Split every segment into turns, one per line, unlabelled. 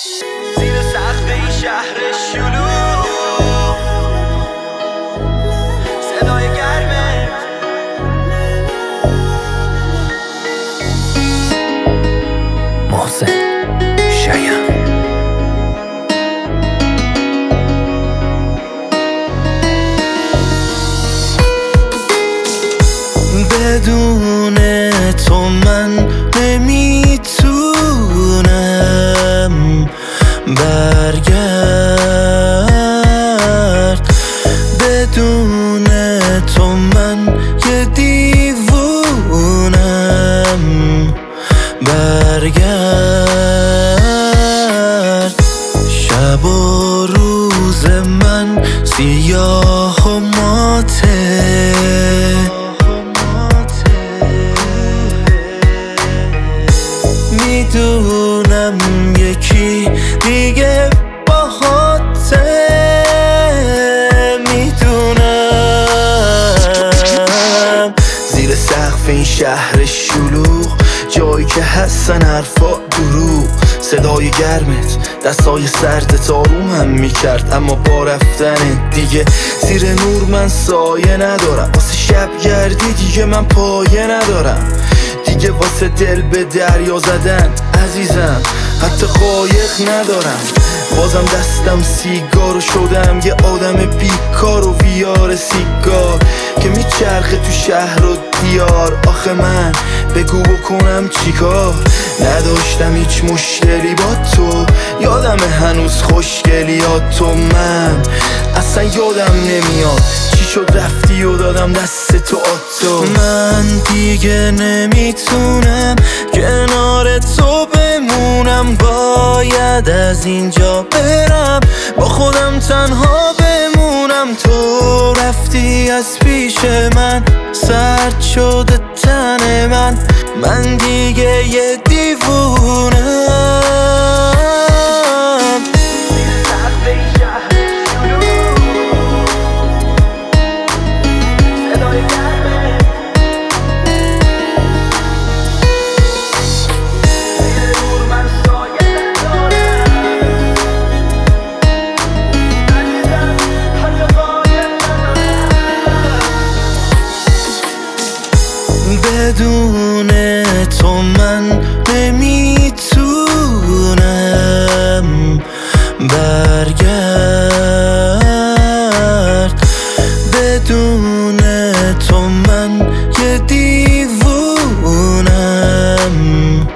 زیر سقف این شهر شلوغ صدای گرمت
محسن شایان. بدون تو من نمیتونم برگرد، بدون تو من یه دیوونم برگرد. شب و روز من سیاه و ماته، میدونم یکی دیگه باهاته، میدونم زیر سقف این شهر شلوغ جایی که هستن حرفا دروغ، صدای گرمت دستای سردت آرومم میکرد، اما با رفتن دیگه زیر نور من سایه ندارم، واسه شب گردی دیگه من پایه ندارم، دیگه واسه دل به دریا زدن عزیزم حتی قایق ندارم. بازم دستم سیگارو شدم یه آدم بیکار و ویار سیگار که میچرخه تو شهر و دیار. آخه من بگو بکنم چیکار؟ نداشتم هیچ مشکلی با تو، یادم هنوز خوشگلیات تو، من اصلا یادم نمیاد چی شد رفتی و دادم دست تو آتو. من دیگه نمیتونم کنار تو بمونم، باید از اینجا برم با خودم تنها بمونم. تو رفتی از پیش من، سرد شده تن من دیگه یه دیوونم. بدون تو من نمیتونم برگرد، بدون تو من یه دیوونم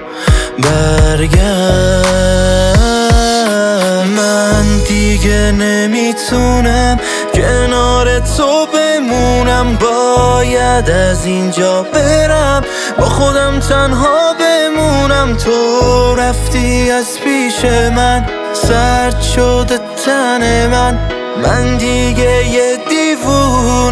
برگرد. من دیگه نمیتونم کنار تو بمونم، باید از اینجا برم با خودم تنها بمونم. تو رفتی از پیش من، سرد شده تن من دیگه یه دیوونم.